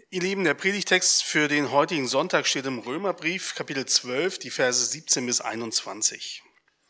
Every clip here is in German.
Ihr Lieben, der Predigtext für den heutigen Sonntag steht im Römerbrief, Kapitel 12, die Verse 17 bis 21.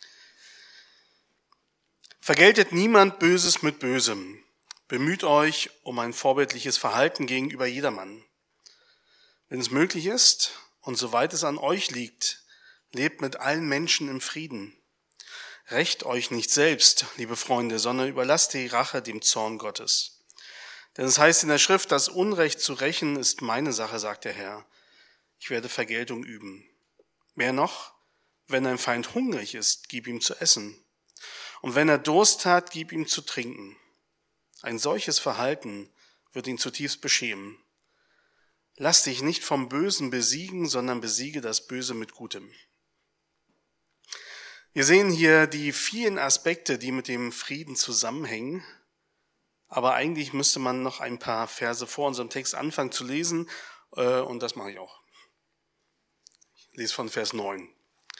Vergeltet niemand Böses mit Bösem. Bemüht euch um ein vorbildliches Verhalten gegenüber jedermann. Wenn es möglich ist und soweit es an euch liegt, lebt mit allen Menschen im Frieden. Rächt euch nicht selbst, liebe Freunde, sondern überlasst die Rache dem Zorn Gottes. Denn es heißt in der Schrift, das Unrecht zu rächen ist meine Sache, sagt der Herr. Ich werde Vergeltung üben. Mehr noch, wenn dein Feind hungrig ist, gib ihm zu essen. Und wenn er Durst hat, gib ihm zu trinken. Ein solches Verhalten wird ihn zutiefst beschämen. Lass dich nicht vom Bösen besiegen, sondern besiege das Böse mit Gutem. Wir sehen hier die vielen Aspekte, die mit dem Frieden zusammenhängen. Aber eigentlich müsste man noch ein paar Verse vor unserem Text anfangen zu lesen, und das mache ich auch. Ich lese von Vers 9.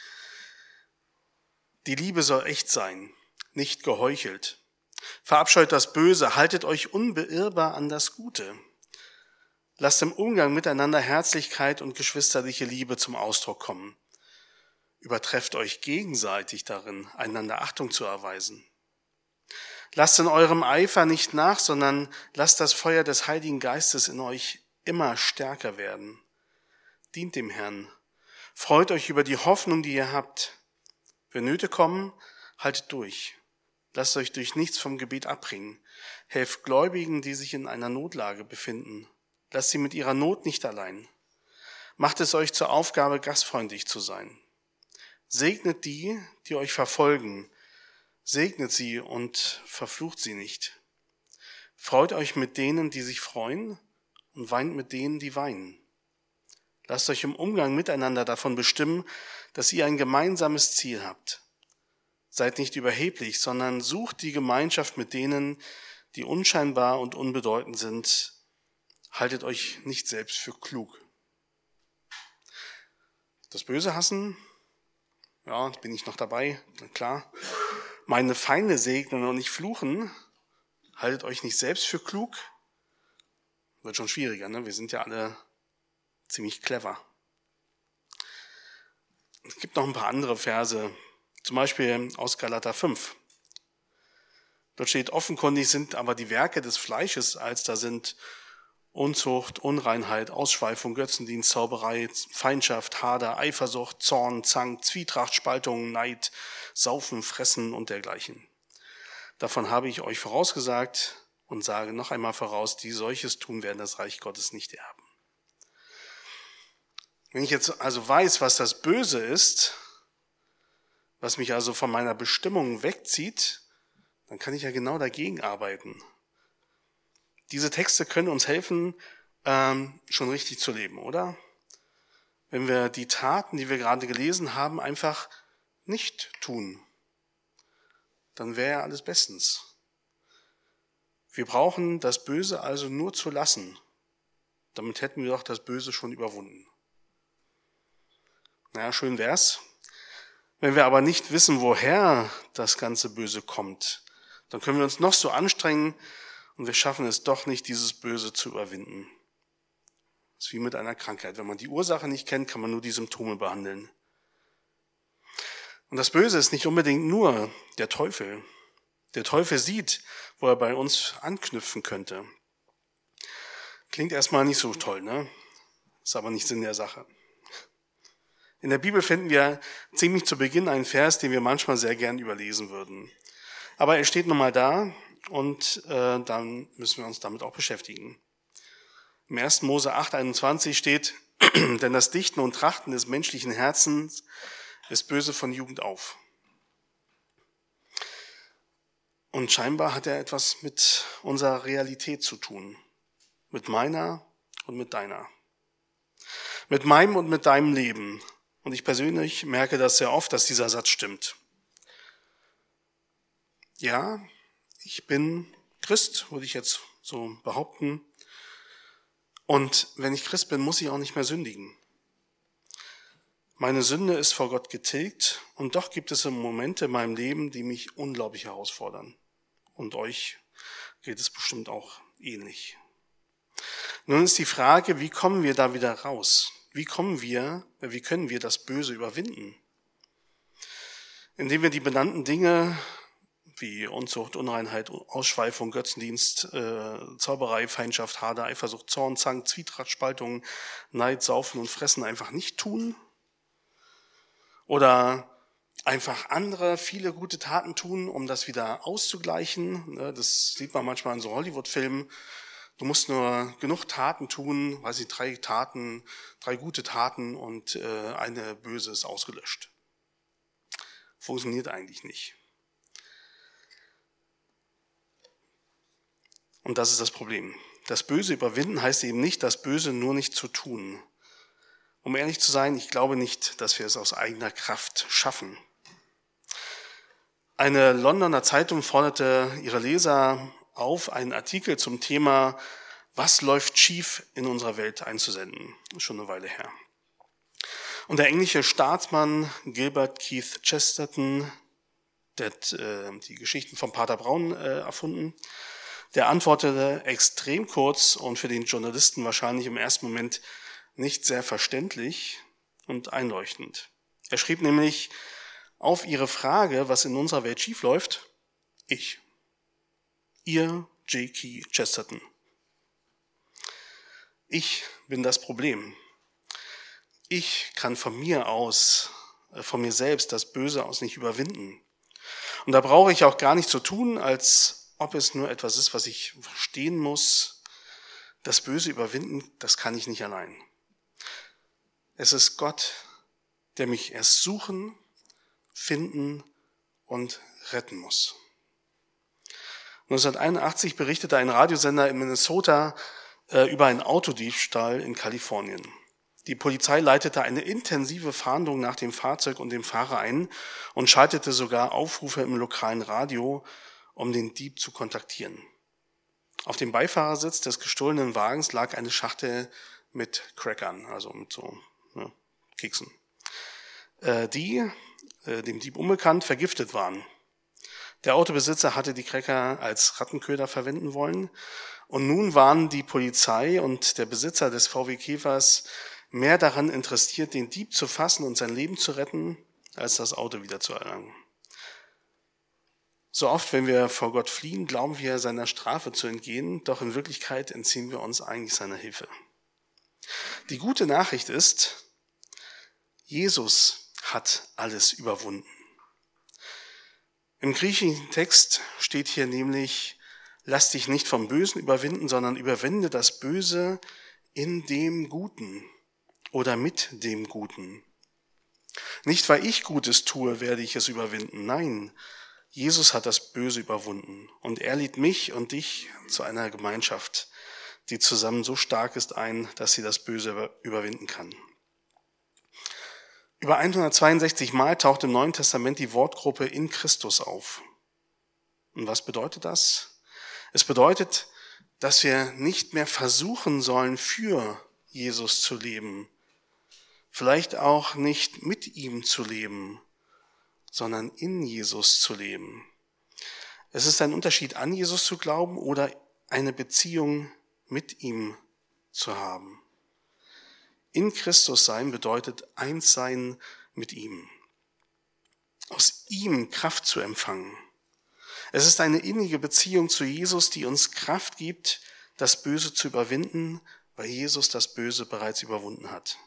Die Liebe soll echt sein, nicht geheuchelt. Verabscheut das Böse, haltet euch unbeirrbar an das Gute. Lasst im Umgang miteinander Herzlichkeit und geschwisterliche Liebe zum Ausdruck kommen. Übertrefft euch gegenseitig darin, einander Achtung zu erweisen. Lasst in eurem Eifer nicht nach, sondern lasst das Feuer des Heiligen Geistes in euch immer stärker werden. Dient dem Herrn. Freut euch über die Hoffnung, die ihr habt. Wenn Nöte kommen, haltet durch. Lasst euch durch nichts vom Gebet abbringen. Helft Gläubigen, die sich in einer Notlage befinden. Lasst sie mit ihrer Not nicht allein. Macht es euch zur Aufgabe, gastfreundlich zu sein. Segnet die, die euch verfolgen. Segnet sie und verflucht sie nicht. Freut euch mit denen, die sich freuen, und weint mit denen, die weinen. Lasst euch im Umgang miteinander davon bestimmen, dass ihr ein gemeinsames Ziel habt. Seid nicht überheblich, sondern sucht die Gemeinschaft mit denen, die unscheinbar und unbedeutend sind. Haltet euch nicht selbst für klug. Das Böse hassen? Ja, bin ich noch dabei, na klar. Meine Feinde segnen und nicht fluchen. Haltet euch nicht selbst für klug. Wird schon schwieriger, ne? Wir sind ja alle ziemlich clever. Es gibt noch ein paar andere Verse, zum Beispiel aus Galater 5. Dort steht, offenkundig sind aber die Werke des Fleisches, als da sind Unzucht, Unreinheit, Ausschweifung, Götzendienst, Zauberei, Feindschaft, Hader, Eifersucht, Zorn, Zank, Zwietracht, Spaltung, Neid, Saufen, Fressen und dergleichen. Davon habe ich euch vorausgesagt und sage noch einmal voraus, die solches tun, werden das Reich Gottes nicht erben. Wenn ich jetzt also weiß, was das Böse ist, was mich also von meiner Bestimmung wegzieht, dann kann ich ja genau dagegen arbeiten. Diese Texte können uns helfen, schon richtig zu leben, oder? Wenn wir die Taten, die wir gerade gelesen haben, einfach nicht tun, dann wäre ja alles bestens. Wir brauchen das Böse also nur zu lassen. Damit hätten wir doch das Böse schon überwunden. Naja, schön wär's. Wenn wir aber nicht wissen, woher das ganze Böse kommt, dann können wir uns noch so anstrengen, und wir schaffen es doch nicht, dieses Böse zu überwinden. Das ist wie mit einer Krankheit. Wenn man die Ursache nicht kennt, kann man nur die Symptome behandeln. Und das Böse ist nicht unbedingt nur der Teufel. Der Teufel sieht, wo er bei uns anknüpfen könnte. Klingt erstmal nicht so toll, ne? Ist aber nicht Sinn der Sache. In der Bibel finden wir ziemlich zu Beginn einen Vers, den wir manchmal sehr gern überlesen würden. Aber er steht nun mal da. Und dann müssen wir uns damit auch beschäftigen. Im 1. Mose 8,21 steht, denn das Dichten und Trachten des menschlichen Herzens ist böse von Jugend auf. Und scheinbar hat er etwas mit unserer Realität zu tun. Mit meiner und mit deiner. Mit meinem und mit deinem Leben. Und ich persönlich merke das sehr oft, dass dieser Satz stimmt. Ja, ich bin Christ, würde ich jetzt so behaupten. Und wenn ich Christ bin, muss ich auch nicht mehr sündigen. Meine Sünde ist vor Gott getilgt und doch gibt es Momente in meinem Leben, die mich unglaublich herausfordern. Und euch geht es bestimmt auch ähnlich. Nun ist die Frage, wie kommen wir da wieder raus? Wie können wir das Böse überwinden? Indem wir die benannten Dinge wie Unzucht, Unreinheit, Ausschweifung, Götzendienst, Zauberei, Feindschaft, Hader, Eifersucht, Zorn, Zank, Zwietracht, Spaltung, Neid, Saufen und Fressen einfach nicht tun? Oder einfach andere viele gute Taten tun, um das wieder auszugleichen? Das sieht man manchmal in so Hollywood-Filmen. Du musst nur genug Taten tun, 3 gute Taten und eine böse ist ausgelöscht. Funktioniert eigentlich nicht. Und das ist das Problem. Das Böse überwinden heißt eben nicht, das Böse nur nicht zu tun. Um ehrlich zu sein, ich glaube nicht, dass wir es aus eigener Kraft schaffen. Eine Londoner Zeitung forderte ihre Leser auf, einen Artikel zum Thema "Was läuft schief in unserer Welt" einzusenden. Schon eine Weile her. Und der englische Staatsmann Gilbert Keith Chesterton, der hat die Geschichten von Pater Braun erfunden, der antwortete extrem kurz und für den Journalisten wahrscheinlich im ersten Moment nicht sehr verständlich und einleuchtend. Er schrieb nämlich auf ihre Frage, was in unserer Welt schiefläuft: ich, ihr J.K. Chesterton. Ich bin das Problem. Ich kann von mir selbst das Böse aus nicht überwinden. Und da brauche ich auch gar nicht so tun, als ob es nur etwas ist, was ich verstehen muss. Das Böse überwinden, das kann ich nicht allein. Es ist Gott, der mich erst suchen, finden und retten muss. 1981 berichtete ein Radiosender in Minnesota über einen Autodiebstahl in Kalifornien. Die Polizei leitete eine intensive Fahndung nach dem Fahrzeug und dem Fahrer ein und schaltete sogar Aufrufe im lokalen Radio, um den Dieb zu kontaktieren. Auf dem Beifahrersitz des gestohlenen Wagens lag eine Schachtel mit Crackern, also mit so Keksen, die, dem Dieb unbekannt, vergiftet waren. Der Autobesitzer hatte die Cracker als Rattenköder verwenden wollen und nun waren die Polizei und der Besitzer des VW Käfers mehr daran interessiert, den Dieb zu fassen und sein Leben zu retten, als das Auto wieder zu erlangen. So oft, wenn wir vor Gott fliehen, glauben wir, seiner Strafe zu entgehen, doch in Wirklichkeit entziehen wir uns eigentlich seiner Hilfe. Die gute Nachricht ist, Jesus hat alles überwunden. Im griechischen Text steht hier nämlich: Lass dich nicht vom Bösen überwinden, sondern überwinde das Böse in dem Guten oder mit dem Guten. Nicht, weil ich Gutes tue, werde ich es überwinden. Nein, Jesus hat das Böse überwunden und er lädt mich und dich zu einer Gemeinschaft, die zusammen so stark ist, ein, dass sie das Böse überwinden kann. Über 162 Mal taucht im Neuen Testament die Wortgruppe in Christus auf. Und was bedeutet das? Es bedeutet, dass wir nicht mehr versuchen sollen, für Jesus zu leben, vielleicht auch nicht mit ihm zu leben, sondern in Jesus zu leben. Es ist ein Unterschied, an Jesus zu glauben oder eine Beziehung mit ihm zu haben. In Christus sein bedeutet eins sein mit ihm. Aus ihm Kraft zu empfangen. Es ist eine innige Beziehung zu Jesus, die uns Kraft gibt, das Böse zu überwinden, weil Jesus das Böse bereits überwunden hat.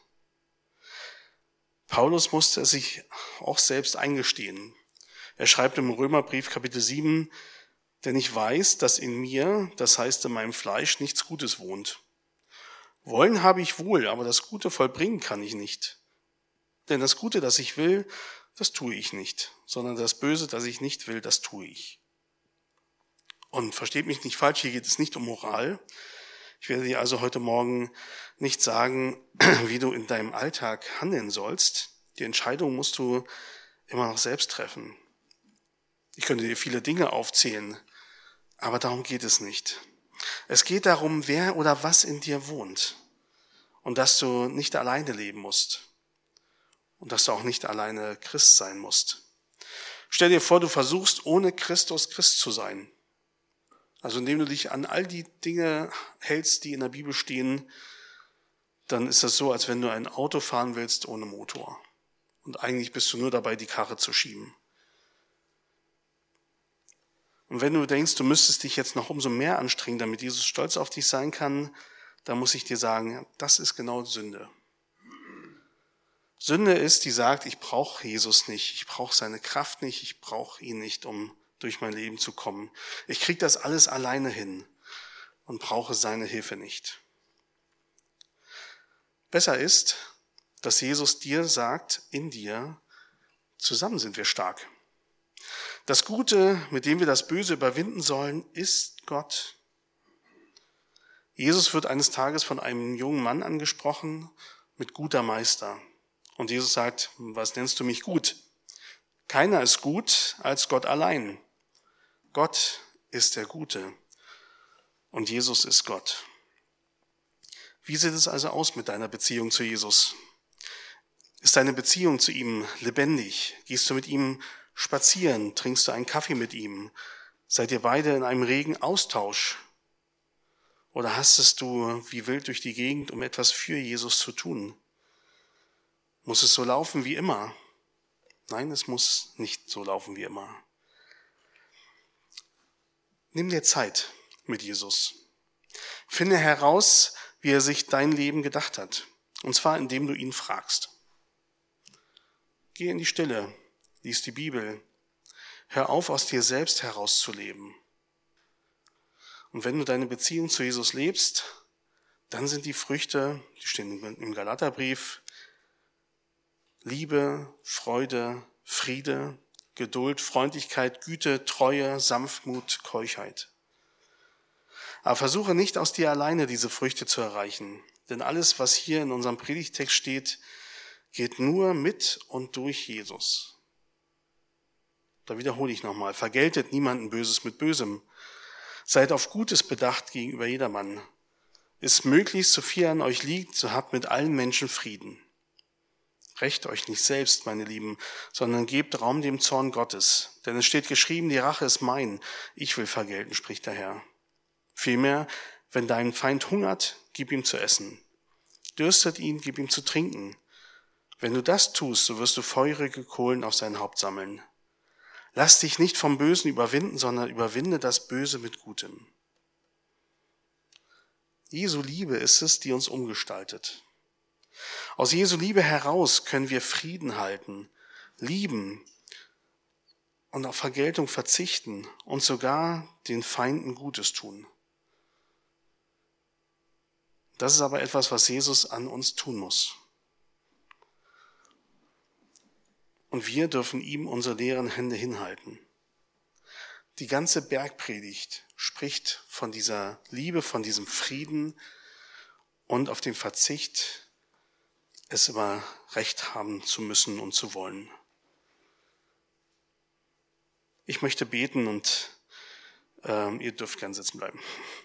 Paulus musste es sich auch selbst eingestehen. Er schreibt im Römerbrief Kapitel 7, denn ich weiß, dass in mir, das heißt in meinem Fleisch, nichts Gutes wohnt. Wollen habe ich wohl, aber das Gute vollbringen kann ich nicht. Denn das Gute, das ich will, das tue ich nicht, sondern das Böse, das ich nicht will, das tue ich. Und versteht mich nicht falsch, hier geht es nicht um Moral. Ich werde dir also heute Morgen nicht sagen, wie du in deinem Alltag handeln sollst. Die Entscheidung musst du immer noch selbst treffen. Ich könnte dir viele Dinge aufzählen, aber darum geht es nicht. Es geht darum, wer oder was in dir wohnt und dass du nicht alleine leben musst und dass du auch nicht alleine Christ sein musst. Stell dir vor, du versuchst ohne Christus Christ zu sein. Also indem du dich an all die Dinge hältst, die in der Bibel stehen, dann ist das so, als wenn du ein Auto fahren willst ohne Motor. Und eigentlich bist du nur dabei, die Karre zu schieben. Und wenn du denkst, du müsstest dich jetzt noch umso mehr anstrengen, damit Jesus stolz auf dich sein kann, dann muss ich dir sagen, das ist genau Sünde. Sünde ist, die sagt, ich brauche Jesus nicht, ich brauche seine Kraft nicht, ich brauche ihn nicht, um durch mein Leben zu kommen. Ich kriege das alles alleine hin und brauche seine Hilfe nicht. Besser ist, dass Jesus dir sagt, in dir, zusammen sind wir stark. Das Gute, mit dem wir das Böse überwinden sollen, ist Gott. Jesus wird eines Tages von einem jungen Mann angesprochen mit guter Meister. Und Jesus sagt, was nennst du mich gut? Keiner ist gut als Gott allein. Gott ist der Gute und Jesus ist Gott. Wie sieht es also aus mit deiner Beziehung zu Jesus? Ist deine Beziehung zu ihm lebendig? Gehst du mit ihm spazieren? Trinkst du einen Kaffee mit ihm? Seid ihr beide in einem regen Austausch? Oder hastest du wie wild durch die Gegend, um etwas für Jesus zu tun? Muss es so laufen wie immer? Nein, es muss nicht so laufen wie immer. Nimm dir Zeit mit Jesus. Finde heraus, wie er sich dein Leben gedacht hat. Und zwar, indem du ihn fragst. Geh in die Stille, lies die Bibel. Hör auf, aus dir selbst herauszuleben. Und wenn du deine Beziehung zu Jesus lebst, dann sind die Früchte, die stehen im Galaterbrief, Liebe, Freude, Friede, Geduld, Freundlichkeit, Güte, Treue, Sanftmut, Keuschheit. Aber versuche nicht aus dir alleine diese Früchte zu erreichen, denn alles, was hier in unserem Predigtext steht, geht nur mit und durch Jesus. Da wiederhole ich nochmal, vergeltet niemanden Böses mit Bösem. Seid auf Gutes bedacht gegenüber jedermann. Ist möglichst so viel an euch liegt, so habt mit allen Menschen Frieden. Rächt euch nicht selbst, meine Lieben, sondern gebt Raum dem Zorn Gottes. Denn es steht geschrieben, die Rache ist mein, ich will vergelten, spricht der Herr. Vielmehr, wenn dein Feind hungert, gib ihm zu essen. Dürstet ihn, gib ihm zu trinken. Wenn du das tust, so wirst du feurige Kohlen auf sein Haupt sammeln. Lass dich nicht vom Bösen überwinden, sondern überwinde das Böse mit Gutem. Jesu Liebe ist es, die uns umgestaltet. Aus Jesu Liebe heraus können wir Frieden halten, lieben und auf Vergeltung verzichten und sogar den Feinden Gutes tun. Das ist aber etwas, was Jesus an uns tun muss. Und wir dürfen ihm unsere leeren Hände hinhalten. Die ganze Bergpredigt spricht von dieser Liebe, von diesem Frieden und auf den Verzicht, es immer Recht haben zu müssen und zu wollen. Ich möchte beten und ihr dürft gern sitzen bleiben.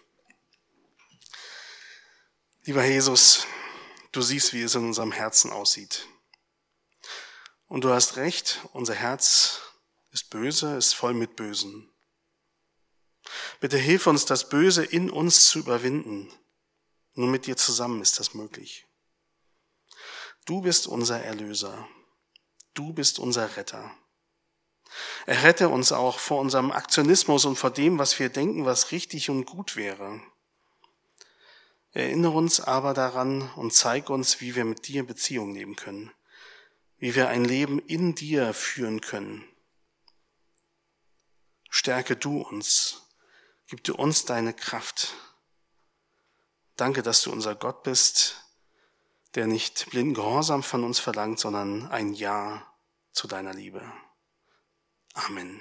Lieber Jesus, du siehst, wie es in unserem Herzen aussieht. Und du hast recht, unser Herz ist böse, ist voll mit Bösen. Bitte hilf uns, das Böse in uns zu überwinden. Nur mit dir zusammen ist das möglich. Du bist unser Erlöser. Du bist unser Retter. Errette uns auch vor unserem Aktionismus und vor dem, was wir denken, was richtig und gut wäre. Erinnere uns aber daran und zeig uns, wie wir mit dir Beziehung leben können, wie wir ein Leben in dir führen können. Stärke du uns, gib du uns deine Kraft. Danke, dass du unser Gott bist, der nicht blinden Gehorsam von uns verlangt, sondern ein Ja zu deiner Liebe. Amen.